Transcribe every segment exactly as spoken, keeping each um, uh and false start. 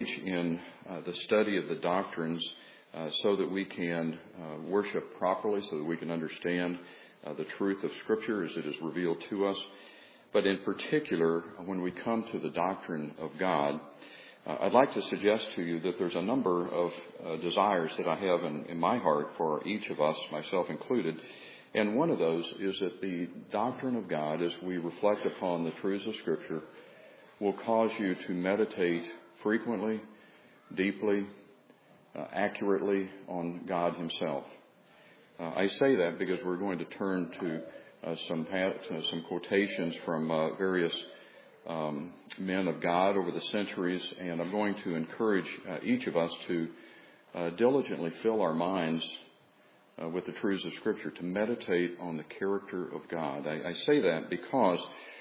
in uh, the study of the doctrines uh, so that we can uh, worship properly, so that we can understand uh, the truth of Scripture as it is revealed to us. But in particular, when we come to the doctrine of God, uh, I'd like to suggest to you that there's a number of uh, desires that I have in, in my heart for each of us, myself included. And one of those is that the doctrine of God, as we reflect upon the truths of Scripture, will cause you to meditate frequently, deeply, uh, accurately on God Himself. Uh, I say that because we're going to turn to uh, some uh, some quotations from uh, various um, men of God over the centuries, and I'm going to encourage uh, each of us to uh, diligently fill our minds uh, with the truths of Scripture, to meditate on the character of God. I, I say that because,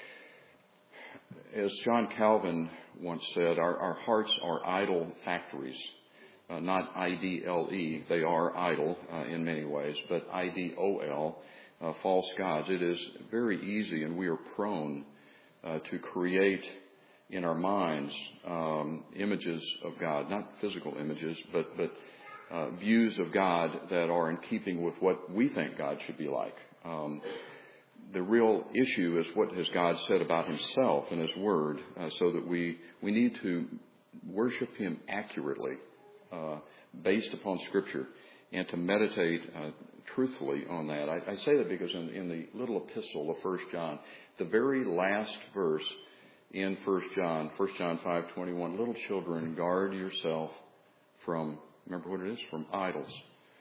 as John Calvin once said, our, our hearts are idol factories, uh, not I D L E. They are idle uh, in many ways, but I D O L, uh, false gods. It is very easy, and we are prone uh, to create in our minds um, images of God, not physical images, but but uh, views of God that are in keeping with what we think God should be like. Um, The real issue is what has God said about Himself and His Word, uh, so that we, we need to worship Him accurately, uh, based upon Scripture, and to meditate uh, truthfully on that. I, I say that because in, in the little epistle of First John, the very last verse in First John, First John five twenty-one, little children, guard yourself from, remember what it is, from idols.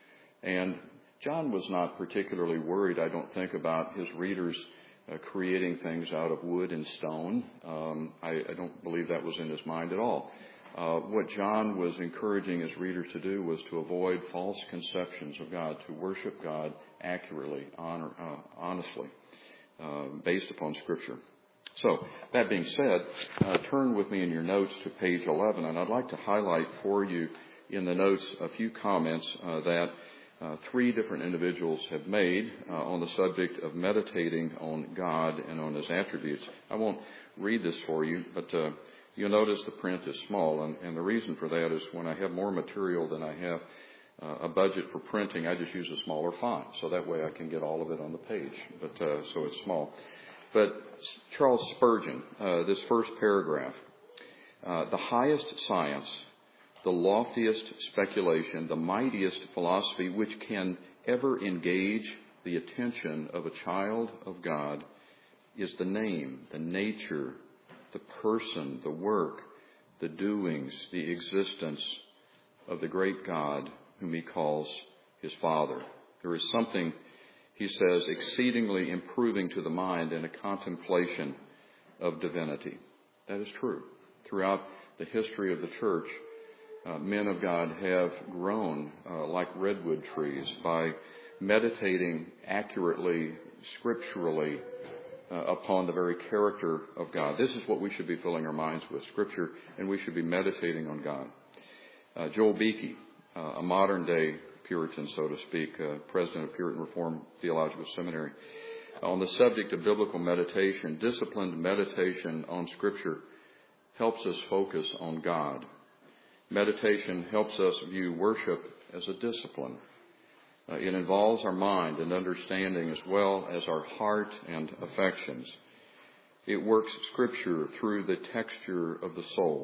And John was not particularly worried, I don't think, about his readers uh, creating things out of wood and stone. Um, I, I don't believe that was in his mind at all. Uh, what John was encouraging his readers to do was to avoid false conceptions of God, to worship God accurately, honor, uh, honestly, uh, based upon Scripture. So, that being said, uh, turn with me in your notes to page eleven, and I'd like to highlight for you in the notes a few comments uh, that Uh, three different individuals have made uh, on the subject of meditating on God and on His attributes. I won't read this for you, but uh, you'll notice the print is small, and, and the reason for that is when I have more material than I have uh, a budget for printing, I just use a smaller font, so that way I can get all of it on the page, but uh, so it's small. But Charles Spurgeon, uh, this first paragraph, uh, the highest science, the loftiest speculation, the mightiest philosophy which can ever engage the attention of a child of God is the name, the nature, the person, the work, the doings, the existence of the great God whom he calls his Father. There is something, he says, exceedingly improving to the mind in a contemplation of divinity. That is true. Throughout the history of the church, Uh, men of God have grown uh, like redwood trees by meditating accurately, scripturally, uh, upon the very character of God. This is what we should be filling our minds with, Scripture, and we should be meditating on God. Uh, Joel Beeke, uh, a modern-day Puritan, so to speak, uh, president of Puritan Reformed Theological Seminary, on the subject of biblical meditation, disciplined meditation on Scripture helps us focus on God. Meditation helps us view worship as a discipline. Uh, it involves our mind and understanding as well as our heart and affections. It works Scripture through the texture of the soul.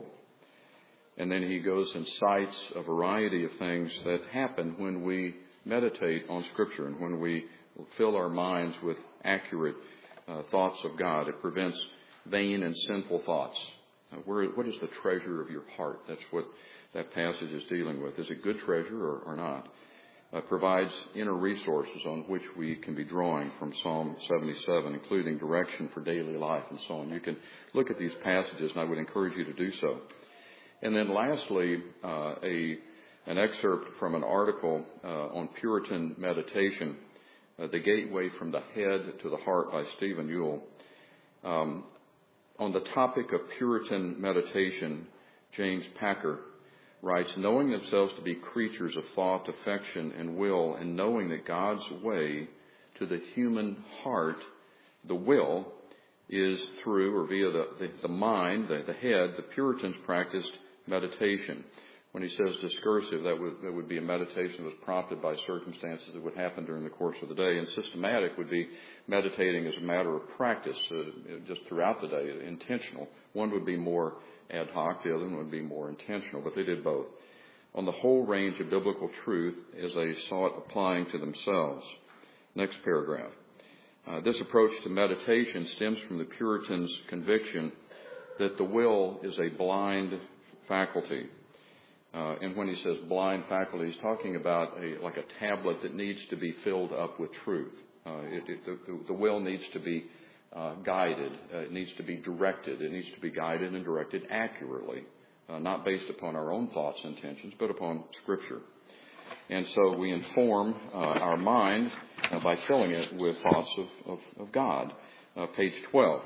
And then he goes and cites a variety of things that happen when we meditate on Scripture and when we fill our minds with accurate uh, thoughts of God. It prevents vain and sinful thoughts. Uh, where, what is the treasure of your heart? That's what that passage is dealing with. Is it good treasure or, or not? Uh, provides inner resources on which we can be drawing from Psalm seventy-seven, including direction for daily life and so on. You can look at these passages, and I would encourage you to do so. And then lastly, uh, a an excerpt from an article uh, on Puritan meditation, uh, The Gateway from the Head to the Heart by Stephen Ewell. Um, on the topic of Puritan meditation, James Packer writes, knowing themselves to be creatures of thought, affection, and will, and knowing that God's way to the human heart, the will, is through or via the, the, the mind, the, the head, the Puritans practiced meditation. When he says discursive, that would, that would be a meditation that was prompted by circumstances that would happen during the course of the day. And systematic would be meditating as a matter of practice, uh, just throughout the day, intentional. One would be more ad hoc, the other one would be more intentional, but they did both. On the whole range of biblical truth as they saw it applying to themselves. Next paragraph. Uh, this approach to meditation stems from the Puritans' conviction that the will is a blind faculty. Uh, and when he says blind faculty, he's talking about a, like a tablet that needs to be filled up with truth. Uh, it, it, the, the will needs to be uh, guided. Uh, it needs to be directed. It needs to be guided and directed accurately, uh, not based upon our own thoughts and intentions, but upon Scripture. And so we inform uh, our mind uh, by filling it with thoughts of, of, of God. Uh, page twelve.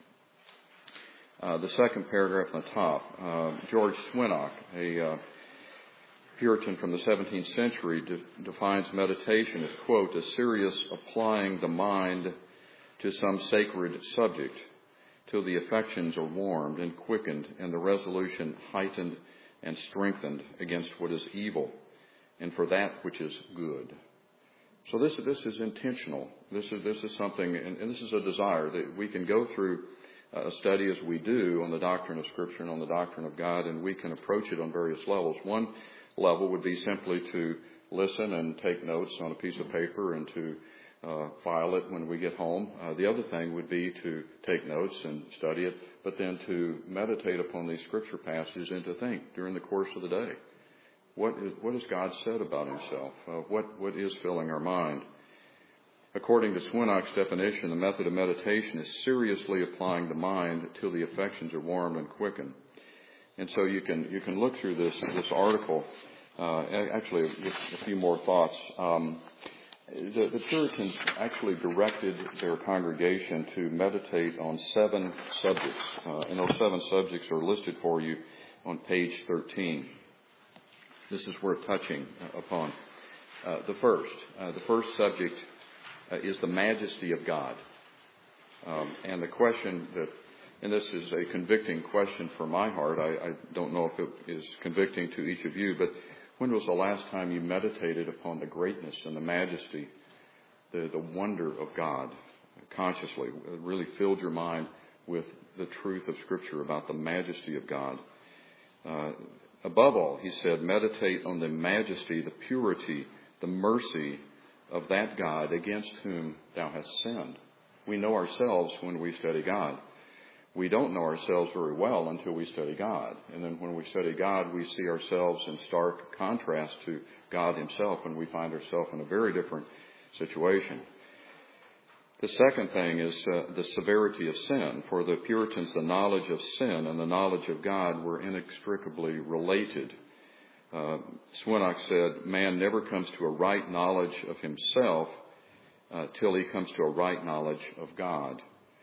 Uh, the second paragraph on the top. Uh, George Swinnock, a uh, Puritan from the seventeenth century, de- defines meditation as, quote, a serious applying the mind to some sacred subject till the affections are warmed and quickened and the resolution heightened and strengthened against what is evil and for that which is good. So this, this is intentional. This is, this is something, and, and this is a desire that we can go through a study as we do on the doctrine of Scripture and on the doctrine of God, and we can approach it on various levels. One level would be simply to listen and take notes on a piece of paper and to uh, file it when we get home. Uh, the other thing would be to take notes and study it, but then to meditate upon these Scripture passages and to think during the course of the day. What, is, what has God said about himself? Uh, what, what is filling our mind? According to Swinnock's definition, the method of meditation is seriously applying the mind till the affections are warmed and quickened. And so you can you can look through this this article. Uh, actually, just a few more thoughts. Um, the, the Puritans actually directed their congregation to meditate on seven subjects, uh, and those seven subjects are listed for you on page thirteen. This is worth touching upon. Uh, the first, uh, the first subject uh, is the majesty of God, um, and the question that. And this is a convicting question for my heart. I, I don't know if it is convicting to each of you, but when was the last time you meditated upon the greatness and the majesty, the, the wonder of God consciously, really filled your mind with the truth of Scripture about the majesty of God? Uh, above all, he said, meditate on the majesty, the purity, the mercy of that God against whom thou hast sinned. We know ourselves when we study God. We don't know ourselves very well until we study God. And then when we study God, we see ourselves in stark contrast to God himself, and we find ourselves in a very different situation. The second thing is uh, the severity of sin. For the Puritans, the knowledge of sin and the knowledge of God were inextricably related. Uh, Swinnock said, man never comes to a right knowledge of himself uh, till he comes to a right knowledge of God.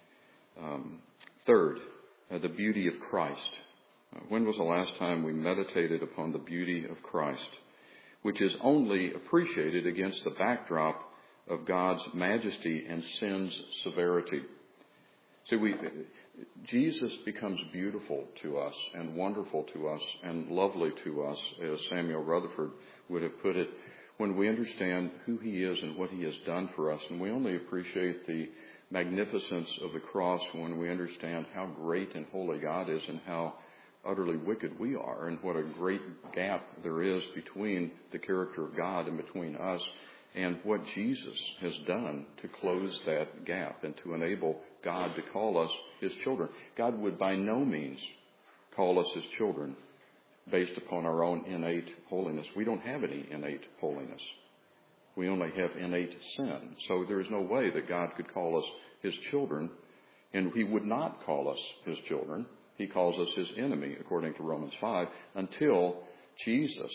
Um, Third, uh, the beauty of Christ. Uh, when was the last time we meditated upon the beauty of Christ, which is only appreciated against the backdrop of God's majesty and sin's severity? See, we, Jesus becomes beautiful to us and wonderful to us and lovely to us, as Samuel Rutherford would have put it, when we understand who he is and what he has done for us. And we only appreciate the magnificence of the cross when we understand how great and holy God is and how utterly wicked we are, and what a great gap there is between the character of God and between us, and what Jesus has done to close that gap and to enable God to call us his children. God would by no means call us his children based upon our own innate holiness. We don't have any innate holiness. We only have innate sin. So there is no way that God could call us his children, and he would not call us his children. He calls us his enemy, according to Romans five, until Jesus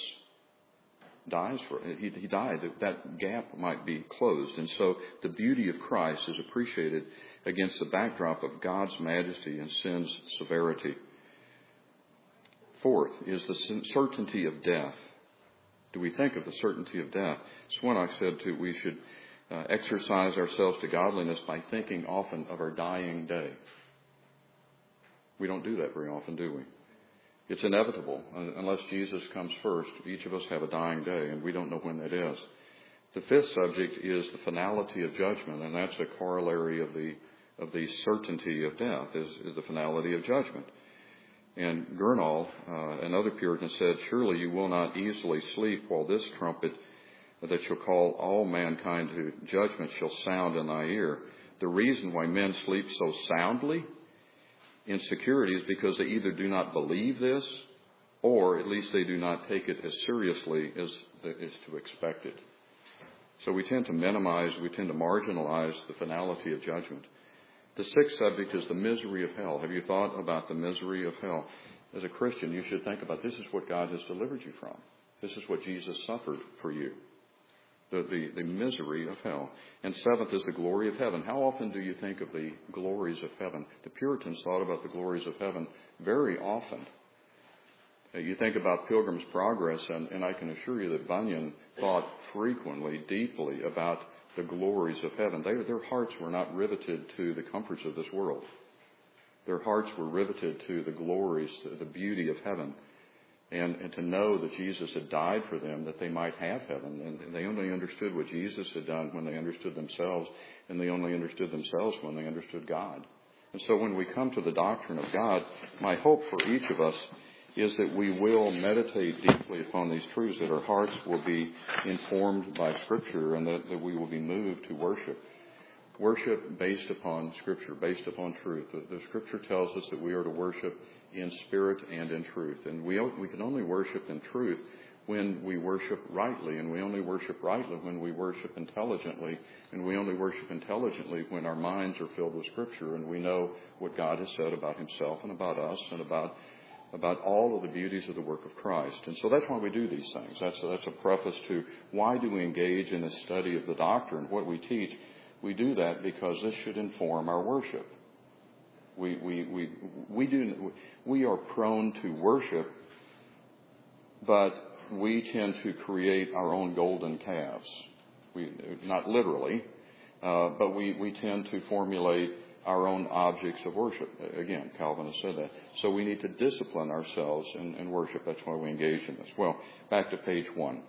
dies for it. He, he died that that gap might be closed. And so the beauty of Christ is appreciated against the backdrop of God's majesty and sin's severity. Fourth is the certainty of death. Do we think of the certainty of death? Swinnock said too, we should uh, exercise ourselves to godliness by thinking often of our dying day. We don't do that very often, do we? It's inevitable. Unless Jesus comes first, each of us have a dying day, and we don't know when that is. The fifth subject is the finality of judgment, and that's a corollary of the of the certainty of death, is, is the finality of judgment. And Gurnall, uh, another Puritan, said, "Surely you will not easily sleep while this trumpet that shall call all mankind to judgment shall sound in thy ear. The reason why men sleep so soundly in security is because they either do not believe this, or at least they do not take it as seriously as, as to expect it." So we tend to minimize, we tend to marginalize the finality of judgment. The sixth subject is the misery of hell. Have you thought about the misery of hell? As a Christian, you should think about this is what God has delivered you from. This is what Jesus suffered for you. The, the, the misery of hell. And seventh is the glory of heaven. How often do you think of the glories of heaven? The Puritans thought about the glories of heaven very often. You think about Pilgrim's Progress, and, and I can assure you that Bunyan thought frequently, deeply about the glories of heaven. They, their hearts were not riveted to the comforts of this world. Their hearts were riveted to the glories, the, the beauty of heaven, and, and to know that Jesus had died for them that they might have heaven. And, and they only understood what Jesus had done when they understood themselves, and they only understood themselves when they understood God. And so when we come to the doctrine of God, my hope for each of us is that we will meditate deeply upon these truths, that our hearts will be informed by Scripture, and that, that we will be moved to worship. Worship based upon Scripture, based upon truth. The, the Scripture tells us that we are to worship in spirit and in truth. And we, we can only worship in truth when we worship rightly, and we only worship rightly when we worship intelligently, and we only worship intelligently when our minds are filled with Scripture and we know what God has said about Himself and about us and about about all of the beauties of the work of Christ. And so that's why we do these things. That's a, that's a preface to why do we engage in the study of the doctrine, what we teach. We do that because this should inform our worship. We we we we do we are prone to worship, but we tend to create our own golden calves. We not literally, uh, but we we tend to formulate our own objects of worship. Again, Calvin has said that. So we need to discipline ourselves in, in worship. That's why we engage in this. Well, back to page one.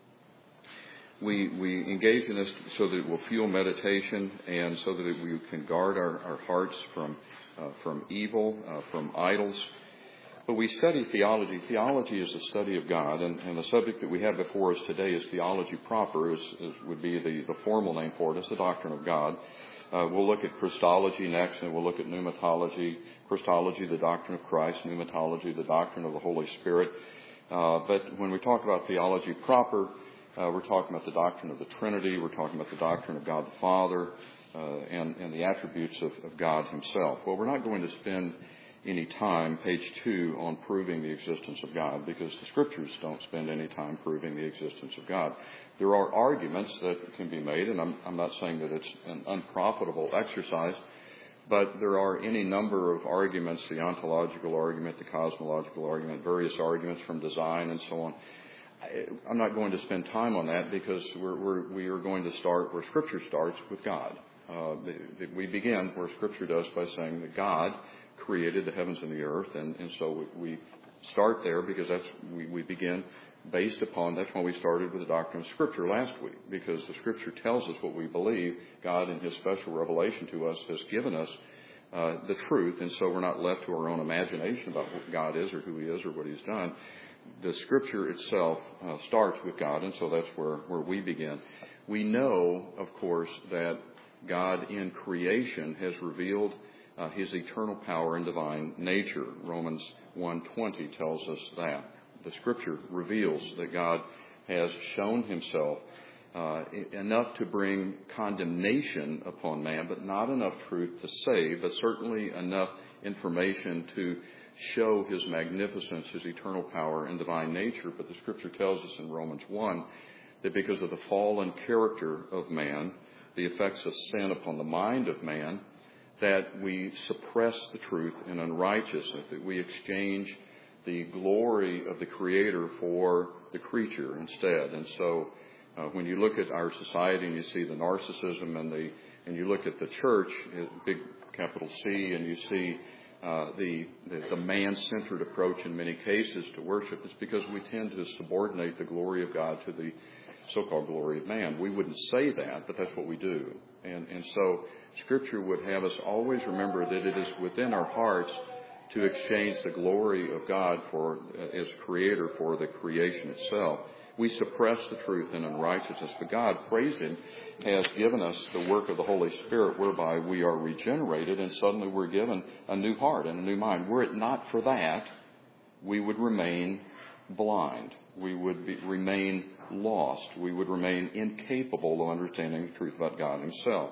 We we engage in this so that it will fuel meditation and so that we can guard our, our hearts from uh, from evil, uh, from idols. But we study theology. Theology is the study of God, and, and the subject that we have before us today is theology proper, is, is would be the, the formal name for it. It's the doctrine of God. Uh, we'll look at Christology next, and we'll look at pneumatology. Christology, the doctrine of Christ. Pneumatology, the doctrine of the Holy Spirit. Uh, but when we talk about theology proper, uh, we're talking about the doctrine of the Trinity. We're talking about the doctrine of God the Father uh, and, and the attributes of, of God Himself. Well, we're not going to spend any time, page two, on proving the existence of God, because the Scriptures don't spend any time proving the existence of God. There are arguments that can be made, and I'm, I'm not saying that it's an unprofitable exercise, but there are any number of arguments, the ontological argument, the cosmological argument, various arguments from design and so on. I, I'm not going to spend time on that because we're, we're, we are going to start where Scripture starts, with God. Uh, the, the, we begin where Scripture does by saying that God created the heavens and the earth, and, and so we, we start there because that's we, we begin based upon, that's why we started with the doctrine of Scripture last week, because the Scripture tells us what we believe. God, in His special revelation to us, has given us uh, the truth, and so we're not left to our own imagination about what God is or who He is or what He's done. The Scripture itself uh, starts with God, and so that's where, where we begin. We know, of course, that God in creation has revealed uh, His eternal power and divine nature. Romans one twenty tells us that. The Scripture reveals that God has shown Himself uh, enough to bring condemnation upon man, but not enough truth to save, but certainly enough information to show His magnificence, His eternal power and divine nature. But the Scripture tells us in Romans one that because of the fallen character of man, the effects of sin upon the mind of man, that we suppress the truth in unrighteousness, that we exchange the glory of the Creator for the creature instead. And so uh, when you look at our society and you see the narcissism and the and you look at the church, big capital C, and you see uh, the, the, the man-centered approach in many cases to worship, it's because we tend to subordinate the glory of God to the so-called glory of man. We wouldn't say that, but that's what we do. And, and so Scripture would have us always remember that it is within our hearts to exchange the glory of God for uh, as Creator for the creation itself. We suppress the truth in unrighteousness, but God, praise Him, has given us the work of the Holy Spirit whereby we are regenerated and suddenly we're given a new heart and a new mind. Were it not for that, we would remain blind. We would be, remain lost. We would remain incapable of understanding the truth about God Himself.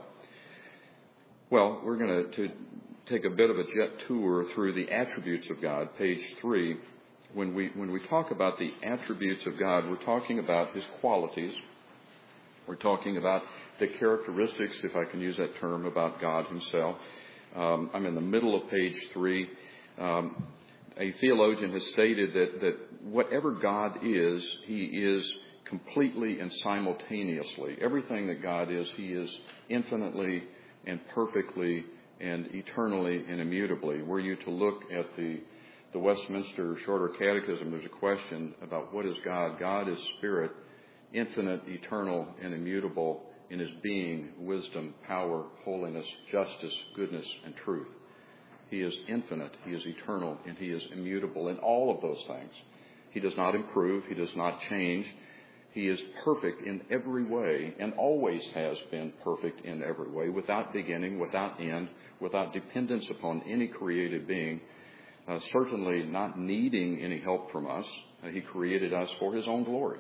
Well, we're going to take a bit of a jet tour through the attributes of God, page three. When we when we talk about the attributes of God, we're talking about His qualities. We're talking about the characteristics, if I can use that term, about God Himself. Um, I'm in the middle of page three. Um, a theologian has stated that, that whatever God is, He is completely and simultaneously. Everything that God is, He is infinitely and perfectly and eternally and immutably. Were you to look at the the Westminster Shorter Catechism, there's a question about what is God. God is spirit, infinite, eternal, and immutable in His being, wisdom, power, holiness, justice, goodness, and truth. He is infinite, He is eternal, and He is immutable in all of those things. He does not improve, He does not change. He is perfect in every way and always has been perfect in every way, without beginning, without end, without dependence upon any created being. Uh, certainly not needing any help from us. Uh, he created us for His own glory.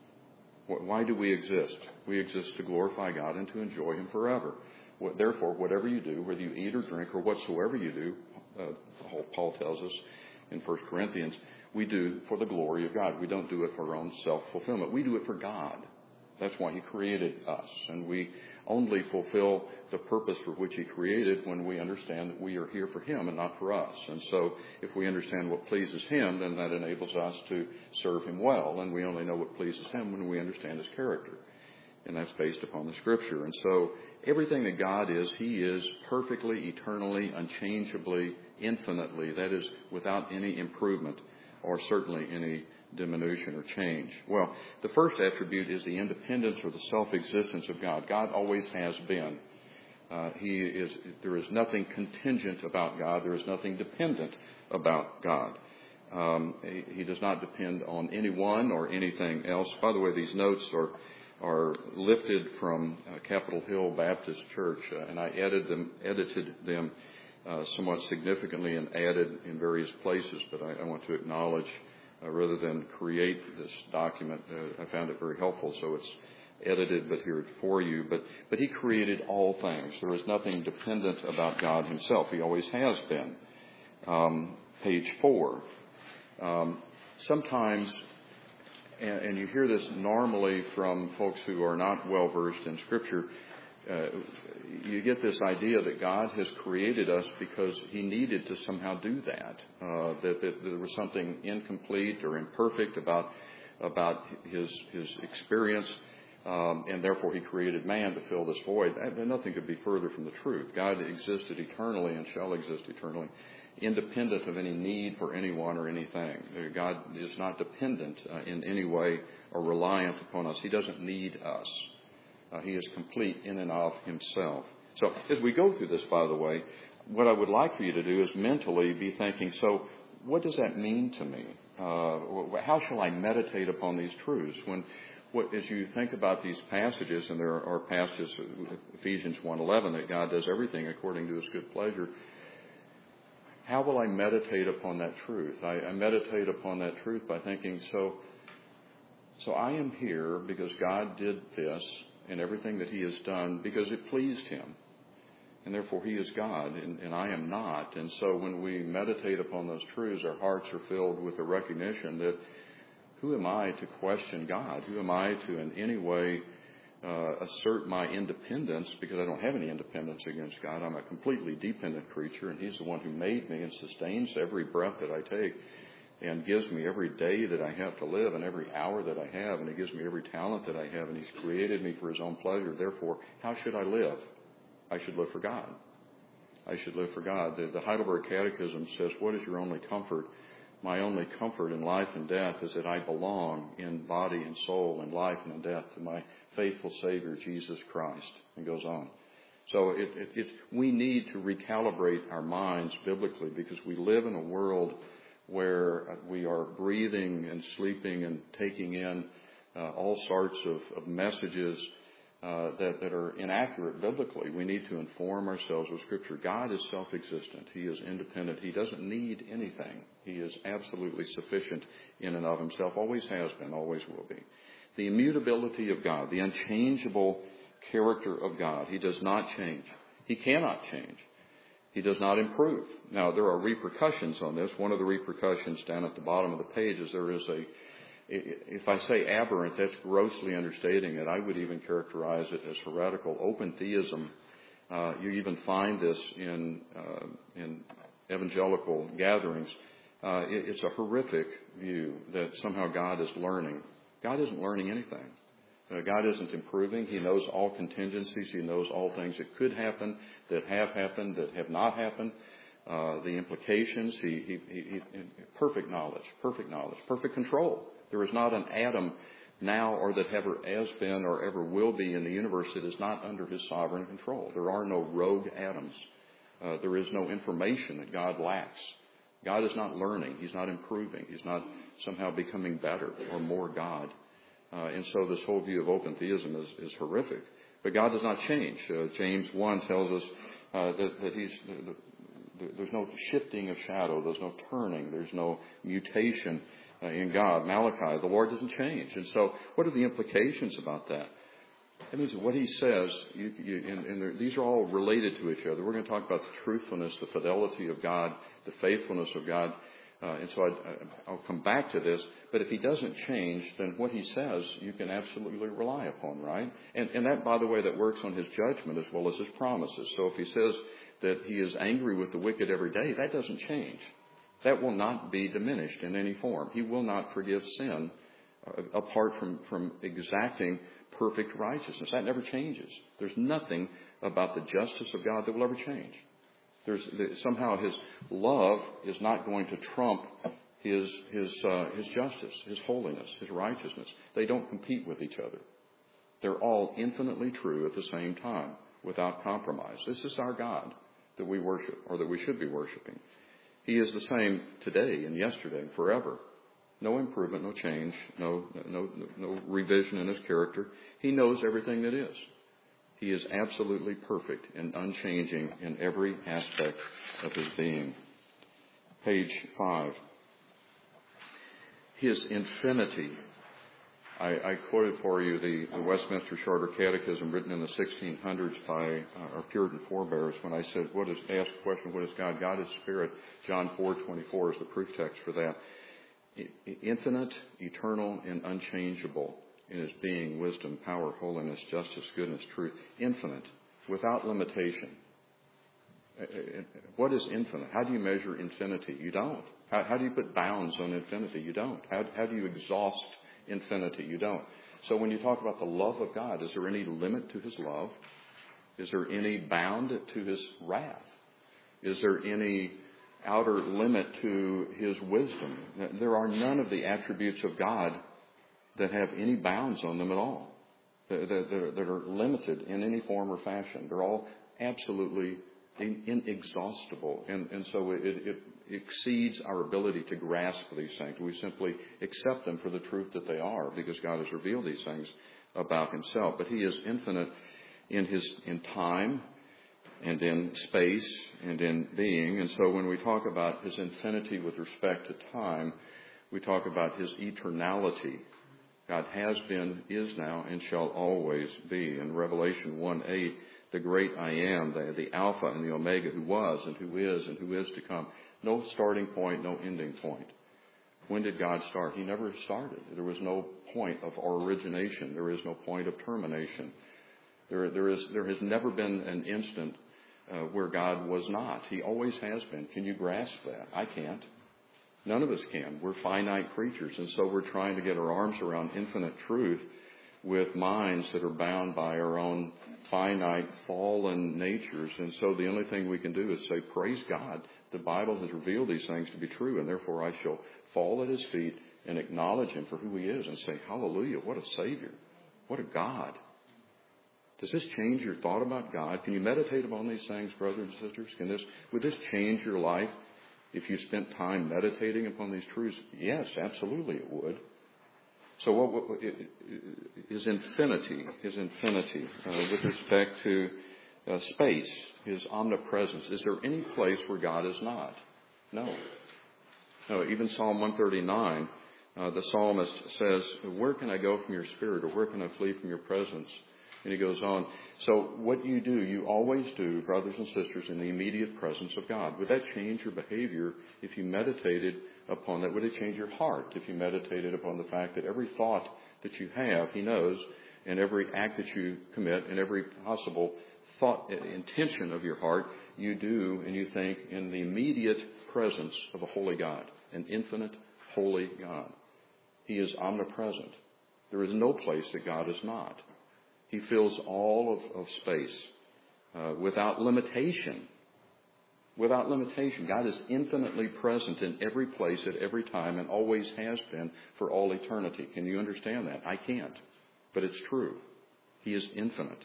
Why do we exist? We exist to glorify God and to enjoy Him forever. What, therefore, whatever you do, whether you eat or drink or whatsoever you do, uh, Paul tells us in First Corinthians, we do for the glory of God. We don't do it for our own self-fulfillment. We do it for God. That's why He created us. And we only fulfill the purpose for which He created when we understand that we are here for Him and not for us. And so if we understand what pleases Him, then that enables us to serve Him well. And we only know what pleases Him when we understand His character. And that's based upon the Scripture. And so everything that God is, He is perfectly, eternally, unchangeably, infinitely. That is, without any improvement or certainly any diminution or change. Well, the first attribute is the independence or the self-existence of God. God always has been. Uh, he is. There is nothing contingent about God. There is nothing dependent about God. Um, he, he does not depend on anyone or anything else. By the way, these notes are are lifted from uh, Capitol Hill Baptist Church, uh, and I edited them, edited them uh, somewhat significantly and added in various places. But I, I want to acknowledge. Uh, rather than create this document, uh, I found it very helpful, so it's edited, but here for you. But but He created all things. There is nothing dependent about God Himself. He always has been. Um, page four. Um, sometimes, and, and you hear this normally from folks who are not well versed in Scripture, uh, you get this idea that God has created us because He needed to somehow do that, uh, that, that there was something incomplete or imperfect about about His His experience, um, and therefore He created man to fill this void. And nothing could be further from the truth. God existed eternally and shall exist eternally, independent of any need for anyone or anything. God is not dependent uh, in any way or reliant upon us. He doesn't need us. Uh, he is complete in and of Himself. So as we go through this, by the way, what I would like for you to do is mentally be thinking, so what does that mean to me? Uh, how shall I meditate upon these truths? When, what, as you think about these passages, and there are passages, Ephesians one eleven, that God does everything according to His good pleasure, how will I meditate upon that truth? I, I meditate upon that truth by thinking, so, so I am here because God did this, and everything that He has done because it pleased Him. And therefore He is God, and, and I am not. And so when we meditate upon those truths, our hearts are filled with the recognition that who am I to question God? Who am I to in any way uh, assert my independence? Because I don't have any independence against God. I'm a completely dependent creature, and He's the one who made me and sustains every breath that I take, and gives me every day that I have to live and every hour that I have, and He gives me every talent that I have, and He's created me for His own pleasure. Therefore, how should I live? I should live for God. I should live for God. The, the Heidelberg Catechism says, what is your only comfort? My only comfort in life and death is that I belong in body and soul, in life and in death, to my faithful Savior, Jesus Christ. And goes on. So it, it, it, we need to recalibrate our minds biblically, because we live in a world where we are breathing and sleeping and taking in uh, all sorts of, of messages uh, that, that are inaccurate biblically. We need to inform ourselves with Scripture. God is self-existent. He is independent. He doesn't need anything. He is absolutely sufficient in and of himself. Always has been, always will be. The immutability of God, the unchangeable character of God. He does not change. He cannot change. He does not improve. Now, there are repercussions on this. One of the repercussions down at the bottom of the page is there is a, if I say aberrant, that's grossly understating it. I would even characterize it as heretical. Open theism. Uh, you even find this in uh, in evangelical gatherings. Uh, it, it's a horrific view that somehow God is learning. God isn't learning anything. Uh, God isn't improving. He knows all contingencies. He knows all things that could happen, that have happened, that have not happened, uh, the implications. He, he, he, he, perfect knowledge, perfect knowledge, perfect control. There is not an atom now or that ever has been or ever will be in the universe that is not under his sovereign control. There are no rogue atoms. Uh, there is no information that God lacks. God is not learning. He's not improving. He's not somehow becoming better or more God. Uh, and so this whole view of open theism is, is horrific. But God does not change. Uh, James one tells us uh, that, that he's, the, the, there's no shifting of shadow. There's no turning. There's no mutation uh, in God. Malachi, the Lord doesn't change. And so what are the implications about that? That means what he says, you, you, and, and these are all related to each other. We're going to talk about the truthfulness, the fidelity of God, the faithfulness of God. Uh, and so I, I, I'll come back to this. But if he doesn't change, then what he says you can absolutely rely upon, right? And, and that, by the way, that works on his judgment as well as his promises. So if he says that he is angry with the wicked every day, that doesn't change. That will not be diminished in any form. He will not forgive sin uh, apart from, from exacting perfect righteousness. That never changes. There's nothing about the justice of God that will ever change. There's somehow his love is not going to trump his his uh, his justice, his holiness, his righteousness. They don't compete with each other. They're all infinitely true at the same time, without compromise. This is our God that we worship, or that we should be worshiping. He is the same today and yesterday and forever. No improvement, no change, no no no revision in his character. He knows everything that is. He is absolutely perfect and unchanging in every aspect of his being. Page five. His infinity. I, I quoted for you the, the Westminster Shorter Catechism written in the sixteen hundreds by uh, our Puritan forebears when I said, what is, ask the question, what is God? God is spirit. John four twenty-four is the proof text for that. Infinite, eternal, and unchangeable in his being, wisdom, power, holiness, justice, goodness, truth. Infinite, without limitation. What is infinite? How do you measure infinity? You don't. How, how do you put bounds on infinity? You don't. How, how do you exhaust infinity? You don't. So when you talk about the love of God, is there any limit to his love? Is there any bound to his wrath? Is there any outer limit to his wisdom? There are none of the attributes of God that have any bounds on them at all, that, that, that are limited in any form or fashion. They're all absolutely inexhaustible. And, and so it, it exceeds our ability to grasp these things. We simply accept them for the truth that they are, because God has revealed these things about himself. But he is infinite in his in time and in space and in being. And so when we talk about his infinity with respect to time, we talk about his eternality. God has been, is now, and shall always be. In Revelation one eight, the great I am, the, the Alpha and the Omega, who was and who is and who is to come. No starting point, no ending point. When did God start? He never started. There was no point of origination. There is no point of termination. There, there, is, there has never been an instant uh, where God was not. He always has been. Can you grasp that? I can't. None of us can. We're finite creatures, and so we're trying to get our arms around infinite truth with minds that are bound by our own finite, fallen natures. And so the only thing we can do is say, praise God. The Bible has revealed these things to be true, and therefore I shall fall at his feet and acknowledge him for who he is and say, hallelujah, what a Savior. What a God. Does this change your thought about God? Can you meditate upon these things, brothers and sisters? Can this, would this change your life if you spent time meditating upon these truths? Yes, absolutely it would. So what, what is infinity, is infinity uh, with respect to uh, space, his omnipresence. Is there any place where God is not? No. No, even Psalm one thirty-nine, uh, the psalmist says, where can I go from your spirit, or where can I flee from your presence? And he goes on. So what you do, you always do, brothers and sisters, in the immediate presence of God. Would that change your behavior if you meditated upon that? Would it change your heart if you meditated upon the fact that every thought that you have, he knows, and every act that you commit, and every possible thought, intention of your heart, you do and you think in the immediate presence of a holy God, an infinite, holy God. He is omnipresent. There is no place that God is not. He fills all of, of space uh, without limitation. Without limitation. God is infinitely present in every place at every time and always has been for all eternity. Can you understand that? I can't. But it's true. He is infinite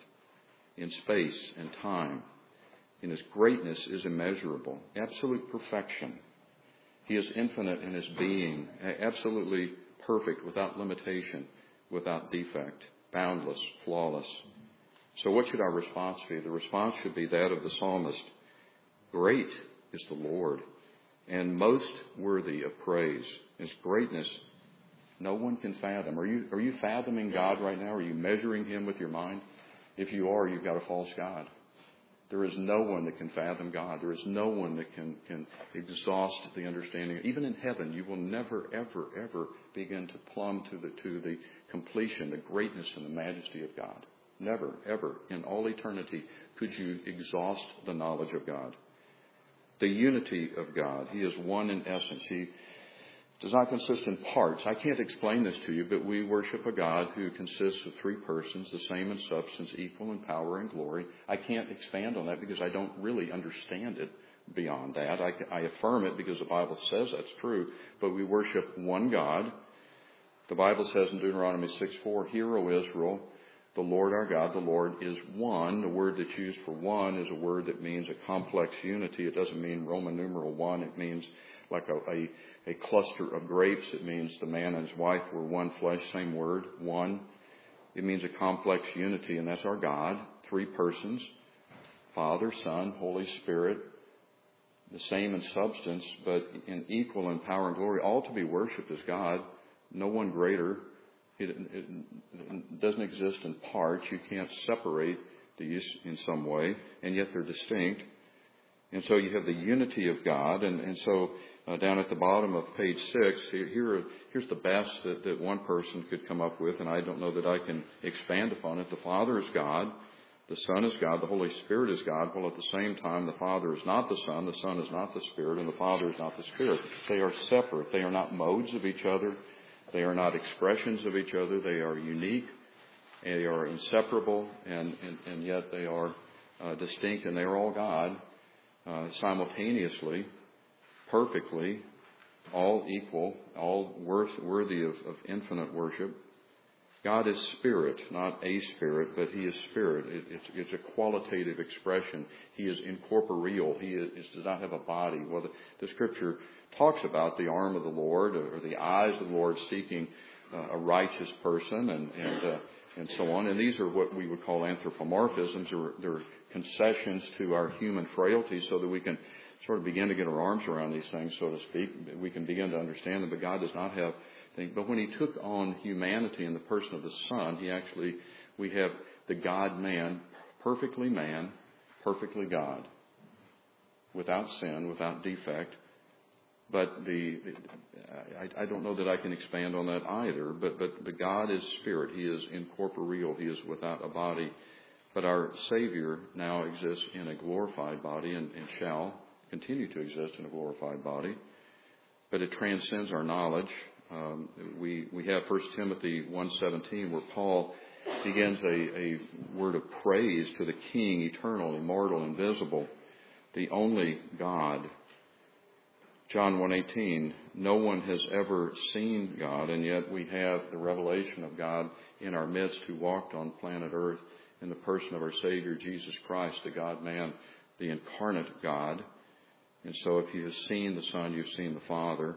in space and time. And his greatness is immeasurable. Absolute perfection. He is infinite in his being. Absolutely perfect, without limitation, without defect. Boundless, flawless. So what should our response be? The response should be that of the psalmist. Great is the Lord, and most worthy of praise. His greatness, no one can fathom. Are you, are you fathoming God right now? Are you measuring him with your mind? If you are, you've got a false God. There is no one that can fathom God. There is no one that can, can exhaust the understanding. Even in heaven, you will never, ever, ever begin to plumb to the, to the completion, the greatness and the majesty of God. Never, ever, in all eternity, could you exhaust the knowledge of God. The unity of God. He is one in essence. He does not consist in parts. I can't explain this to you, but we worship a God who consists of three persons, the same in substance, equal in power and glory. I can't expand on that because I don't really understand it beyond that. I, I affirm it because the Bible says that's true, but we worship one God. The Bible says in Deuteronomy six four, Hear, O Israel, the Lord our God, the Lord is one. The word that's used for one is a word that means a complex unity. It doesn't mean Roman numeral one. It means like a, a, a cluster of grapes. It means the man and his wife were one flesh, same word, one. It means a complex unity, and that's our God, three persons, Father, Son, Holy Spirit, the same in substance, but in equal in power and glory, all to be worshipped as God, no one greater. It, it, it doesn't exist in parts. You can't separate these in some way, and yet they're distinct. And so you have the unity of God, and, and so uh, down at the bottom of page six, here, here here's the best that, that one person could come up with, and I don't know that I can expand upon it. The Father is God, the Son is God, the Holy Spirit is God, while at the same time the Father is not the Son, the Son is not the Spirit, and the Father is not the Spirit. They are separate. They are not modes of each other. They are not expressions of each other. They are unique. They are inseparable, and, and, and yet they are uh, distinct, and they are all God. Uh, simultaneously, perfectly, all equal, all worth, worthy of, of infinite worship. God is spirit, not a spirit, but he is spirit. It, it's, it's a qualitative expression. He is incorporeal. He is, does not have a body. Well, the, the scripture talks about the arm of the Lord or the eyes of the Lord seeking uh, a righteous person and and, uh, and so on. And these are what we would call anthropomorphisms. They're, they're concessions to our human frailty so that we can sort of begin to get our arms around these things, so to speak. We can begin to understand them, but God does not have things. But when he took on humanity in the person of the Son, he actually, we have the God-man, perfectly man, perfectly God, without sin, without defect. But the, I, I don't know that I can expand on that either, but, but, but God is spirit. He is incorporeal. He is without a body. But our Savior now exists in a glorified body and, and shall continue to exist in a glorified body. But it transcends our knowledge. Um, we, we have First Timothy one seventeen where Paul begins a, a word of praise to the King, eternal, immortal, invisible, the only God. John one eighteen, no one has ever seen God, and yet we have the revelation of God in our midst, who walked on planet Earth in the person of our Savior, Jesus Christ, the God-man, the incarnate God. And so if you have seen the Son, you've seen the Father.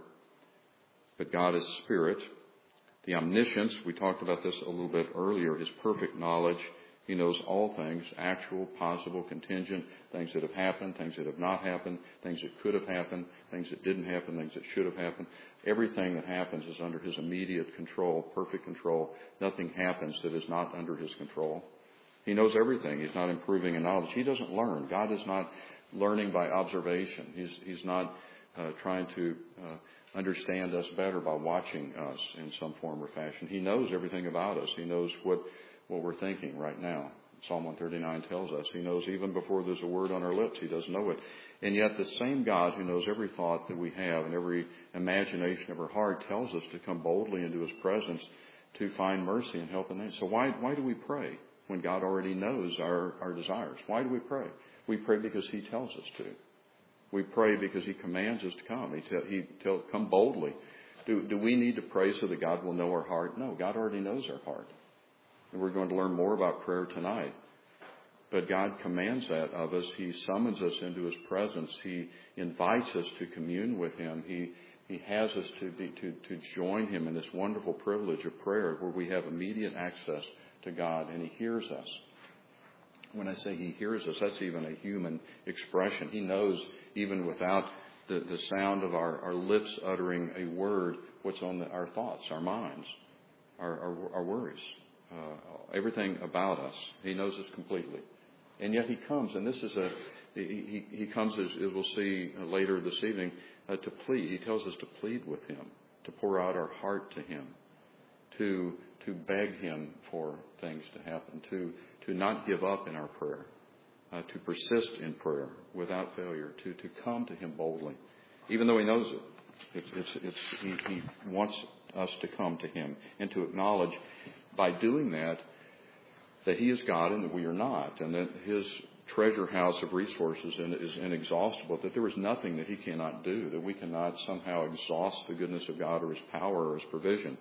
But God is Spirit. The omniscience, we talked about this a little bit earlier, is perfect knowledge. He knows all things, actual, possible, contingent, things that have happened, things that have not happened, things that could have happened, things that didn't happen, things that should have happened. Everything that happens is under His immediate control, perfect control. Nothing happens that is not under His control. He knows everything. He's not improving in knowledge. He doesn't learn. God is not learning by observation. He's, he's not uh, trying to uh, understand us better by watching us in some form or fashion. He knows everything about us. He knows what what we're thinking right now. Psalm one thirty-nine tells us He knows even before there's a word on our lips. He does know it. And yet the same God who knows every thought that we have and every imagination of our heart tells us to come boldly into His presence to find mercy and help in need. So why why do we pray when God already knows our, our desires? Why do we pray? We pray because He tells us to. We pray because He commands us to come. He tell, He tell, come boldly. Do, do we need to pray so that God will know our heart? No, God already knows our heart. And we're going to learn more about prayer tonight. But God commands that of us. He summons us into His presence. He invites us to commune with Him. He He has us to be to, to join Him in this wonderful privilege of prayer, where we have immediate access to God, and He hears us. When I say He hears us, that's even a human expression. He knows even without the, the sound of our, our lips uttering a word what's on the, our thoughts, our minds, our, our, our worries. Uh, everything about us. He knows us completely. And yet He comes, and this is a, He, he, he comes, as, as we'll see later this evening, uh, to plead. He tells us to plead with Him, to pour out our heart to Him, to to beg Him for things to happen, to, to not give up in our prayer, uh, to persist in prayer without failure, to, to come to Him boldly, even though He knows it. It's, it's, it's, he, he wants us to come to Him and to acknowledge, by doing that, that He is God and that we are not, and that His treasure house of resources is inexhaustible, that there is nothing that He cannot do, that we cannot somehow exhaust the goodness of God or His power or His provision.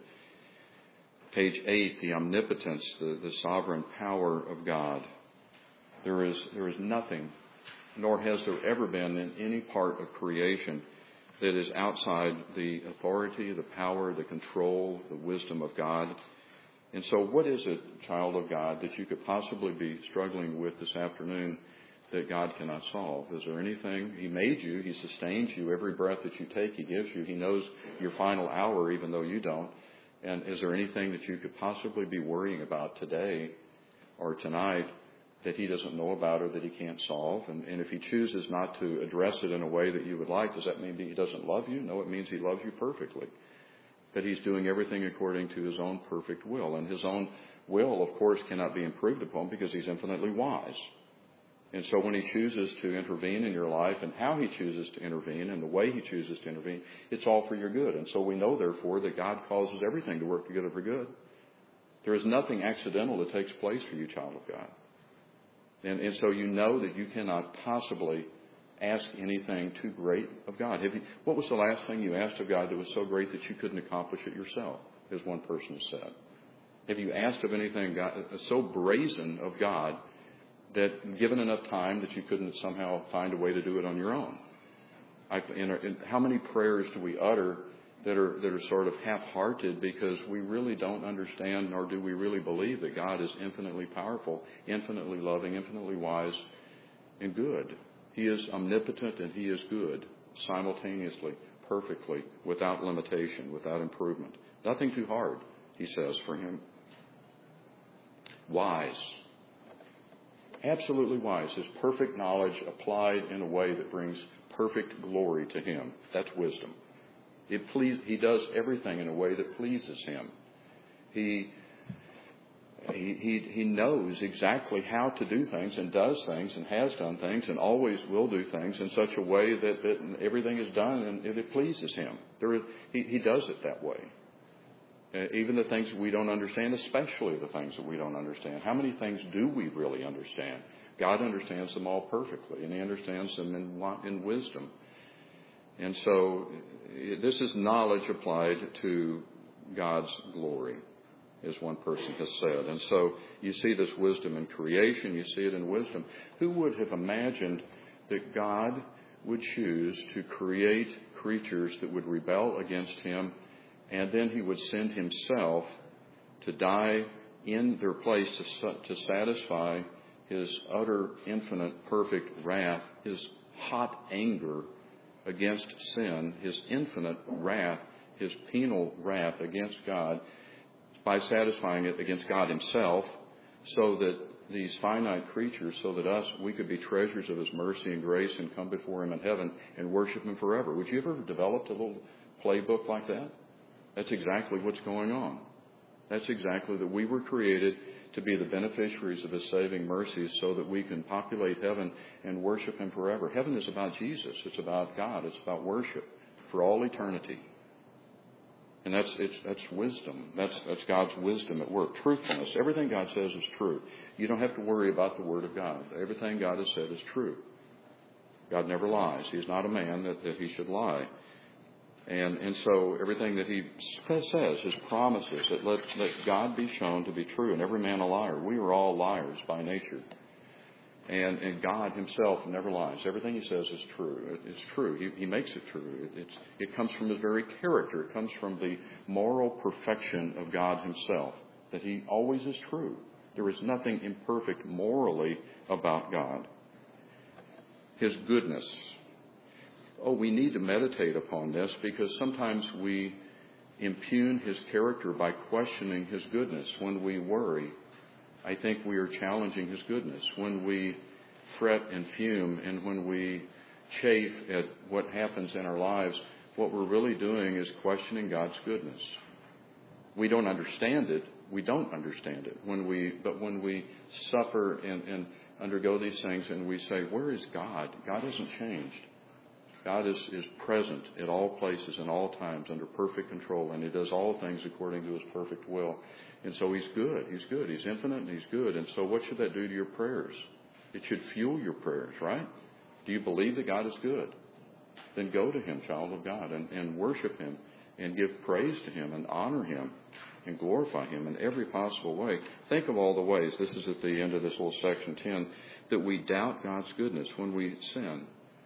Page eight, the omnipotence, the, the sovereign power of God. There is, there is nothing, nor has there ever been in any part of creation, that is outside the authority, the power, the control, the wisdom of God. And so what is it, child of God, that you could possibly be struggling with this afternoon that God cannot solve? Is there anything? He made you. He sustains you. Every breath that you take, He gives you. He knows your final hour, even though you don't. And is there anything that you could possibly be worrying about today or tonight that He doesn't know about or that He can't solve? And, and if He chooses not to address it in a way that you would like, does that mean He doesn't love you? No, it means He loves you perfectly. But He's doing everything according to His own perfect will. And His own will, of course, cannot be improved upon because He's infinitely wise. And so when He chooses to intervene in your life, and how He chooses to intervene and the way He chooses to intervene, it's all for your good. And so we know, therefore, that God causes everything to work together for good. There is nothing accidental that takes place for you, child of God. And, and so you know that you cannot possibly ask anything too great of God. Have you, what was the last thing you asked of God that was so great that you couldn't accomplish it yourself, as one person said? Have you asked of anything God, so brazen of God that given enough time that you couldn't somehow find a way to do it on your own? I, in, in, how many prayers do we utter that are that are sort of half-hearted because we really don't understand, nor do we really believe that God is infinitely powerful, infinitely loving, infinitely wise, and good? He is omnipotent and He is good simultaneously, perfectly, without limitation, without improvement. Nothing too hard, He says, for Him. Wise. Absolutely wise. His perfect knowledge applied in a way that brings perfect glory to Him. That's wisdom. It please, he does everything in a way that pleases Him. He, he, he, he knows exactly how to do things and does things and has done things and always will do things in such a way that, that everything is done and it pleases Him. There is, he, he does it that way. Uh, even the things that we don't understand, especially the things that we don't understand. How many things do we really understand? God understands them all perfectly, and He understands them in, in wisdom. And so this is knowledge applied to God's glory, as one person has said. And so you see this wisdom in creation. You see it in wisdom. Who would have imagined that God would choose to create creatures that would rebel against Him, and then He would send Himself to die in their place to, to satisfy His utter, infinite, perfect wrath, His hot anger against sin, His infinite wrath, His penal wrath against God, by satisfying it against God Himself, so that these finite creatures, so that us, we could be treasures of His mercy and grace and come before Him in heaven and worship Him forever. Would you ever have developed a little playbook like that? That's exactly what's going on. That's exactly that we were created to be the beneficiaries of His saving mercies so that we can populate heaven and worship Him forever. Heaven is about Jesus. It's about God. It's about worship for all eternity. And that's it's, that's wisdom. That's that's God's wisdom at work. Truthfulness. Everything God says is true. You don't have to worry about the Word of God. Everything God has said is true. God never lies. He's not a man that, that He should lie. And and so everything that He says, His promises, that let, let God be shown to be true, and every man a liar. We are all liars by nature. And and God Himself never lies. Everything He says is true. It, it's true. He, he makes it true. It, it's, it comes from His very character. It comes from the moral perfection of God Himself, that He always is true. There is nothing imperfect morally about God. His goodness. Oh, we need to meditate upon this, because sometimes we impugn His character by questioning His goodness. When we worry, I think we are challenging His goodness. When we fret and fume, and when we chafe at what happens in our lives, what we're really doing is questioning God's goodness. We don't understand it. We don't understand it. When we, but when we suffer and, and undergo these things, and we say, "Where is God?" God hasn't changed. God is, is present at all places and all times under perfect control, and He does all things according to His perfect will. And so He's good. He's good. He's infinite and He's good. And so what should that do to your prayers? It should fuel your prayers, right? Do you believe that God is good? Then go to Him, child of God, and, and worship Him and give praise to Him and honor Him and glorify Him in every possible way. Think of all the ways, this is at the end of this little section ten, that we doubt God's goodness when we sin.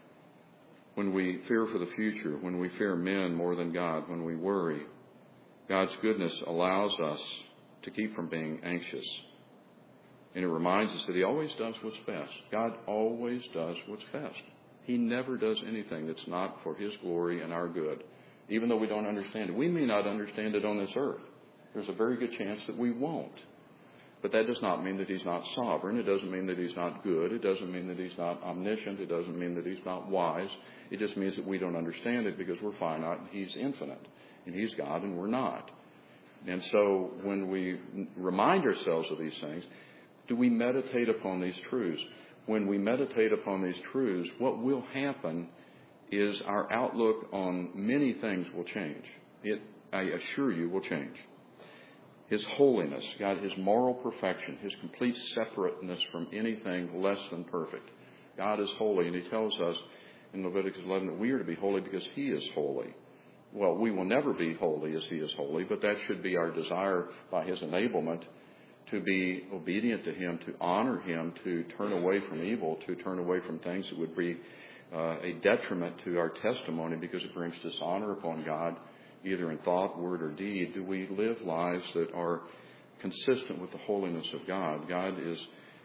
When we fear for the future, when we fear men more than God, when we worry, God's goodness allows us to keep from being anxious. And it reminds us that He always does what's best. God always does what's best. He never does anything that's not for His glory and our good, even though we don't understand it. We may not understand it on this earth. There's a very good chance that we won't. But that does not mean that He's not sovereign. It doesn't mean that He's not good. It doesn't mean that He's not omniscient. It doesn't mean that He's not wise. It just means that we don't understand it because we're finite and He's infinite. And He's God and we're not. And so when we remind ourselves of these things, do we meditate upon these truths? When we meditate upon these truths, what will happen is our outlook on many things will change. It, I assure you, will change. His holiness, God, His moral perfection, His complete separateness from anything less than perfect. God is holy, and He tells us in Leviticus eleven that we are to be holy because He is holy. Well, we will never be holy as He is holy, but that should be our desire by His enablement to be obedient to Him, to honor Him, to turn away from evil, to turn away from things that would be uh, a detriment to our testimony because it brings dishonor upon God, either in thought, word, or deed. Do we live lives that are consistent with the holiness of God? God is,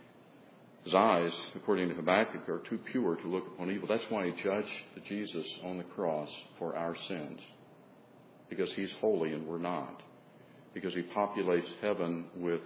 His eyes, according to Habakkuk, are too pure to look upon evil. That's why He judged Jesus on the cross for our sins, because He's holy and we're not, because He populates heaven with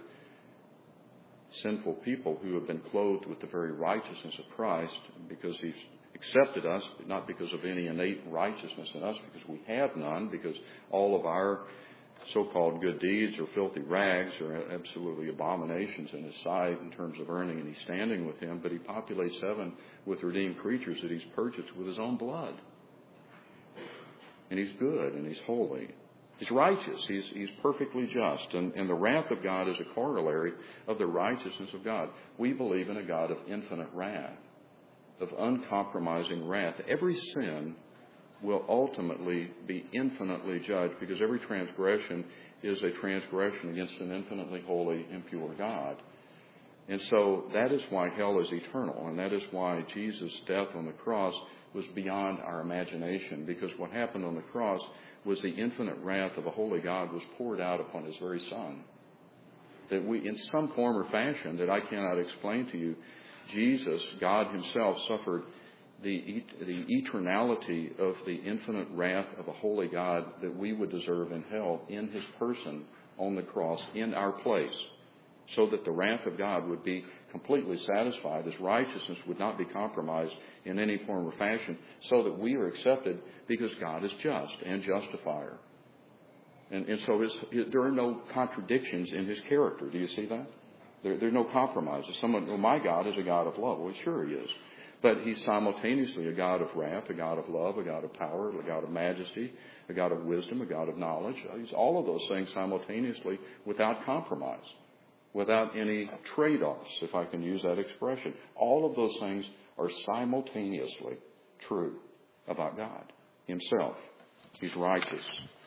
sinful people who have been clothed with the very righteousness of Christ, because He's accepted us, but not because of any innate righteousness in us, because we have none, because all of our so-called good deeds are filthy rags, or absolutely abominations in His sight in terms of earning any standing with Him. But He populates heaven with redeemed creatures that He's purchased with His own blood. And He's good and He's holy. He's righteous. He's, he's perfectly just. And, and the wrath of God is a corollary of the righteousness of God. We believe in a God of infinite wrath, of uncompromising wrath. Every sin will ultimately be infinitely judged because every transgression is a transgression against an infinitely holy and pure God. And so that is why hell is eternal, and that is why Jesus' death on the cross was beyond our imagination, because what happened on the cross was the infinite wrath of a holy God was poured out upon His very Son. That we, in some form or fashion that I cannot explain to you, Jesus, God Himself, suffered the, the eternality of the infinite wrath of a holy God that we would deserve in hell in His person on the cross in our place, so that the wrath of God would be completely satisfied, His righteousness would not be compromised in any form or fashion, so that we are accepted because God is just and justifier. And, and so his, his, there are no contradictions in His character. Do you see that? There, there are no compromises. Someone, well, my God is a God of love. Well, sure He is. But He's simultaneously a God of wrath, a God of love, a God of power, a God of majesty, a God of wisdom, a God of knowledge. He's all of those things simultaneously without compromise, without any trade-offs, if I can use that expression. All of those things are simultaneously true about God Himself. He's righteous.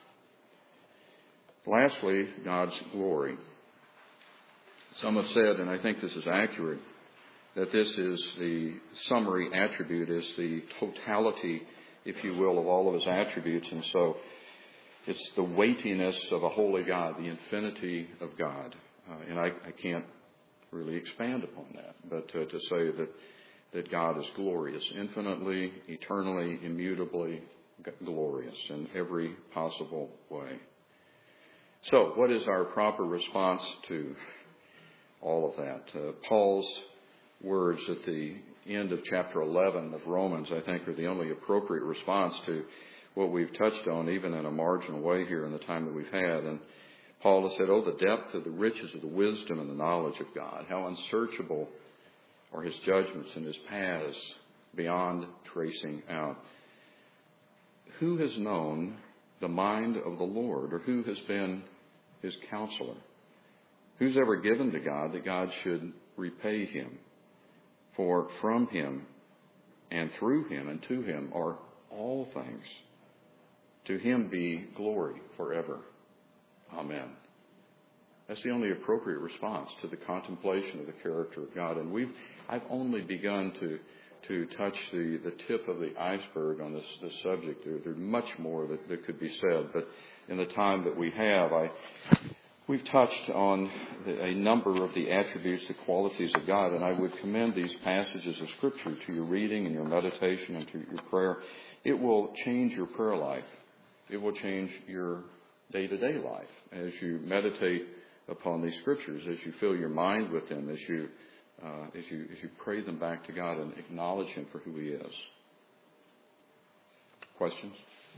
Lastly, God's glory. Some have said, and I think this is accurate, that this is the summary attribute, is the totality, if you will, of all of His attributes. And so it's the weightiness of a holy God, the infinity of God. Uh, and I, I can't really expand upon that, but uh, to say that, that God is glorious, infinitely, eternally, immutably glorious in every possible way. So what is our proper response to all of that? Uh, Paul's words at the end of chapter eleven of Romans, I think, are the only appropriate response to what we've touched on, even in a marginal way here in the time that we've had. And Paul has said, oh, the depth of the riches of the wisdom and the knowledge of God. How unsearchable are His judgments and His paths beyond tracing out. Who has known the mind of the Lord, or who has been His counselor? Who's ever given to God that God should repay him? For from Him and through Him and to Him are all things. To Him be glory forever. Amen. That's the only appropriate response to the contemplation of the character of God. And we've, I've only begun to, to touch the, the tip of the iceberg on this, this subject. There, there's much more that, that could be said. But in the time that we have, I, we've touched on the, a number of the attributes, the qualities of God. And I would commend these passages of Scripture to your reading and your meditation and to your prayer. It will change your prayer life. It will change your day-to-day life as you meditate upon these Scriptures, as you fill your mind with them, as you uh, as you as you pray them back to God and acknowledge Him for who He is. Questions?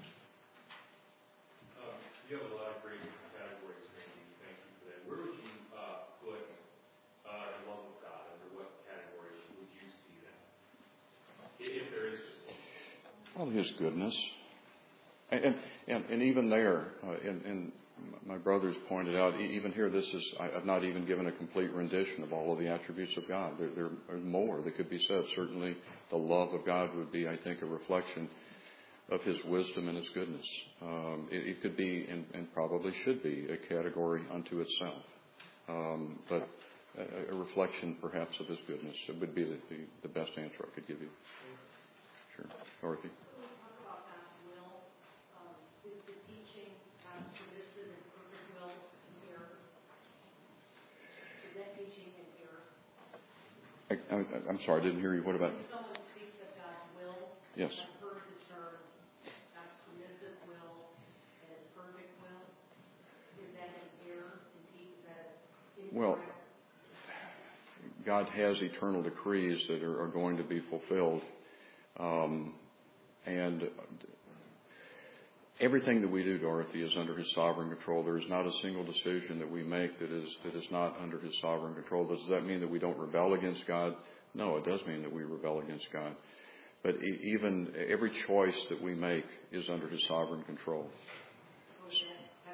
Um, you have a lot of great categories, Randy. Thank you for that. Where would you uh, put uh, the love of God? Under what category would you see that? If there is just one. Well, His goodness. And, and, and even there, uh, and, and my brothers pointed out, even here, this is, I've not even given a complete rendition of all of the attributes of God. There, there are more that could be said. Certainly the love of God would be, I think, a reflection of His wisdom and His goodness. Um, it, it could be, and, and probably should be, a category unto itself. Um, but a, a reflection, perhaps, of His goodness. It would be the, the, the best answer I could give you. Sure. Dorothy? I, I, I'm sorry, I didn't hear you. What about? When someone speaks of God's will, yes. I've heard the term God's permissive will and His perfect will. Is that an error? Indeed, is that incorrect? Well, God has eternal decrees that are, are going to be fulfilled, um, and everything that we do, Dorothy, is under His sovereign control. There is not a single decision that we make that is that is not under His sovereign control. Does that mean that we don't rebel against God? No, it does mean that we rebel against God. But even every choice that we make is under His sovereign control. So that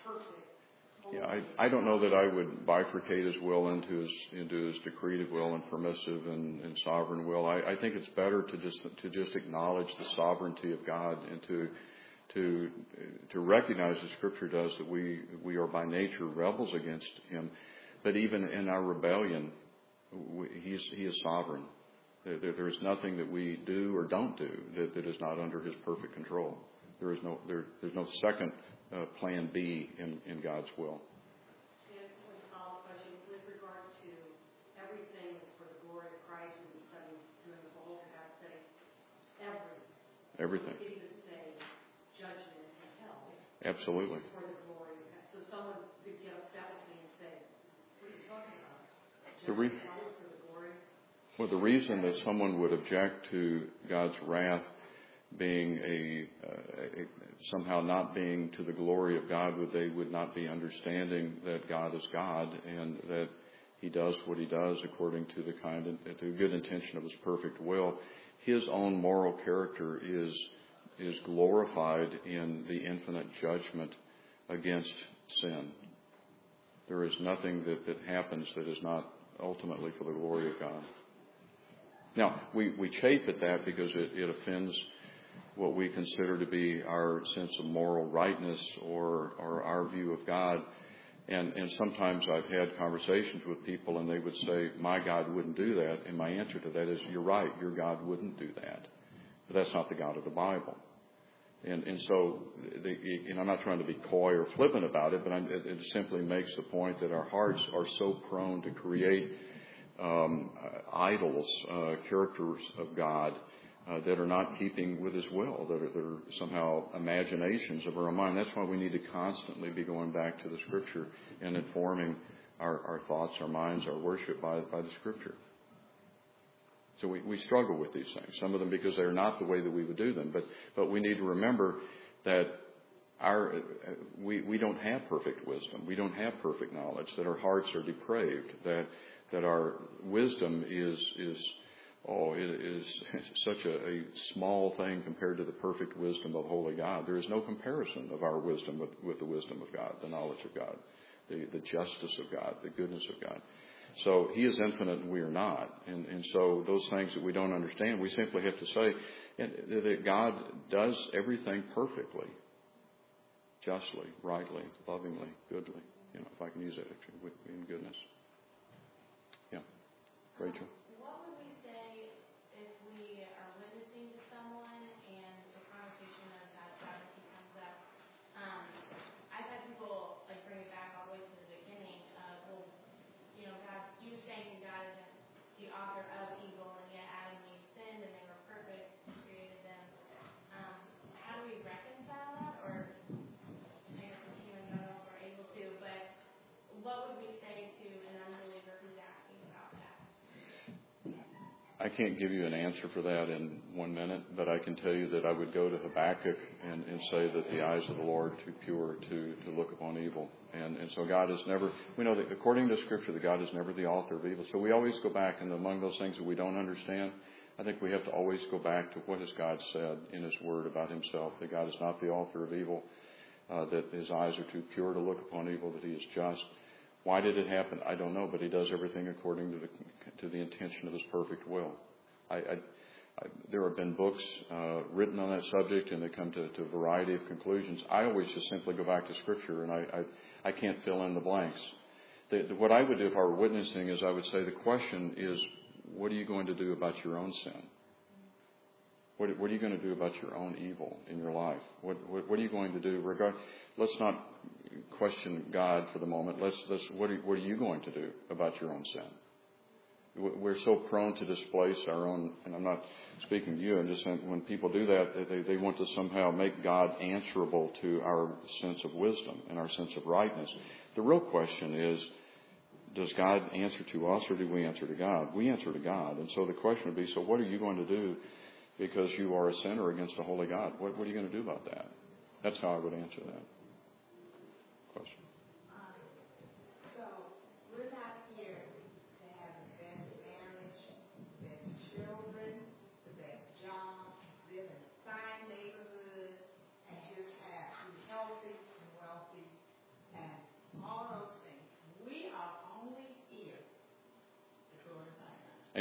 perfect. Yeah, I, I don't know that I would bifurcate his will into his into his decretive will and permissive and, and sovereign will. I, I think it's better to just to just acknowledge the sovereignty of God and to to to recognize, as Scripture does, that we we are by nature rebels against Him. But even in our rebellion, we, He is He is sovereign. There, there, there is nothing that we do or don't do that, that is not under His perfect control. There is no there, there's no second uh, plan B in, in God's will. And one follow-up question with regard to everything is for the glory of Christ and becoming doing the whole God say everything. Everything. It even say judgment and hell. Absolutely. For the glory of God. So someone could get upset with me and say, "What are you talking about? The re- Judgment and hell is for the glory." Well, the reason that someone would object to God's wrath being a, uh, a somehow not being to the glory of God, would they would not be understanding that God is God and that He does what He does according to the kind of, to the good intention of His perfect will. His own moral character is is glorified in the infinite judgment against sin. There is nothing that, that happens that is not ultimately for the glory of God. Now, we, we chafe at that because it, it offends what we consider to be our sense of moral rightness or, or our view of God. And, and sometimes I've had conversations with people and they would say, my God wouldn't do that. And my answer to that is, you're right, your God wouldn't do that. But that's not the God of the Bible. And, and so, the, and I'm not trying to be coy or flippant about it, but I'm, it, it simply makes the point that our hearts are so prone to create um, uh, idols, uh, characters of God, Uh, that are not keeping with His will, that are, that are somehow imaginations of our own mind. That's why we need to constantly be going back to the Scripture and informing our, our thoughts, our minds, our worship by, by the Scripture. So we, we struggle with these things, some of them because they're not the way that we would do them. But, but we need to remember that our we, we don't have perfect wisdom. We don't have perfect knowledge, that our hearts are depraved, that that our wisdom is is Oh, it is such a, a small thing compared to the perfect wisdom of holy God. There is no comparison of our wisdom with, with the wisdom of God, the knowledge of God, the, the justice of God, the goodness of God. So He is infinite and we are not. And, and so those things that we don't understand, we simply have to say that God does everything perfectly, justly, rightly, lovingly, goodly. You know, if I can use that in goodness. Yeah. Rachel? I can't give you an answer for that in one minute, but I can tell you that I would go to Habakkuk and, and say that the eyes of the Lord are too pure to, to look upon evil. And, and so God is never, we know that according to Scripture, that God is never the author of evil. So we always go back, and among those things that we don't understand, I think we have to always go back to what has God said in His Word about Himself, that God is not the author of evil, uh, that His eyes are too pure to look upon evil, that He is just. Why did it happen? I don't know, but He does everything according to the to the intention of His perfect will. I, I, I, there have been books uh, written on that subject, and they come to, to a variety of conclusions. I always just simply go back to Scripture, and I, I, I can't fill in the blanks. The, the, what I would do if I were witnessing is I would say the question is, what are you going to do about your own sin? What, what are you going to do about your own evil in your life? What, what, what are you going to do? Regard, let's not question God for the moment. Let's, let's what, are, what are you going to do about your own sin? We're so prone to displace our own, and I'm not speaking to you, I'm just saying when people do that, they, they want to somehow make God answerable to our sense of wisdom and our sense of rightness. The real question is, does God answer to us or do we answer to God? We answer to God. And so the question would be, so what are you going to do because you are a sinner against a holy God? What, what are you going to do about that? That's how I would answer that question.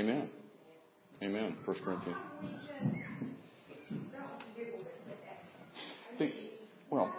Amen. Amen. First Corinthians. The, well,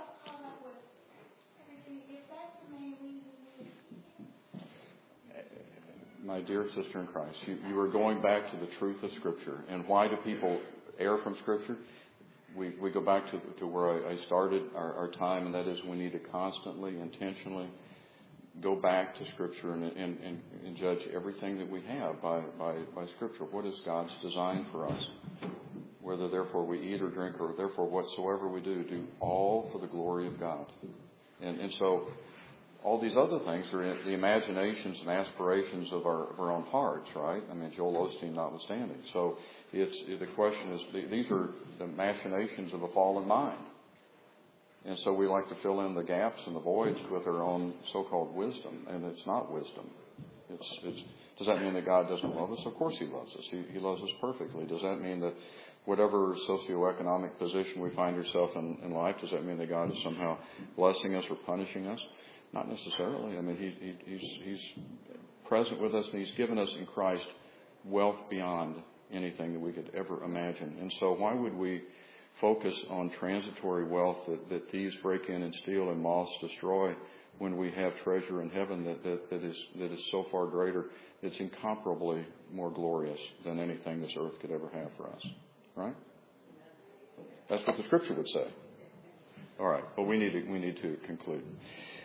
my dear sister in Christ, you, you are going back to the truth of Scripture. And why do people err from Scripture? We we go back to to where I, I started our, our time, and that is we need to constantly, intentionally go back to Scripture and, and, and, and judge everything that we have by, by, by Scripture. What is God's design for us? Whether therefore we eat or drink or therefore whatsoever we do, do all for the glory of God. And, and so all these other things are in the imaginations and aspirations of our, of our own hearts, right? I mean, Joel Osteen notwithstanding. So it's the question is, these are the machinations of a fallen mind. And so we like to fill in the gaps and the voids with our own so-called wisdom, and it's not wisdom. It's, it's, does that mean that God doesn't love us? Of course He loves us. He, he loves us perfectly. Does that mean that whatever socioeconomic position we find ourselves in, in life, does that mean that God is somehow blessing us or punishing us? Not necessarily. I mean, he, he, he's, he's present with us, and He's given us in Christ wealth beyond anything that we could ever imagine. And so why would we focus on transitory wealth that, that thieves break in and steal and moths destroy when we have treasure in heaven that, that, that is that is so far greater, it's incomparably more glorious than anything this earth could ever have for us. Right? That's what the Scripture would say. All right, but we need to, we need to conclude.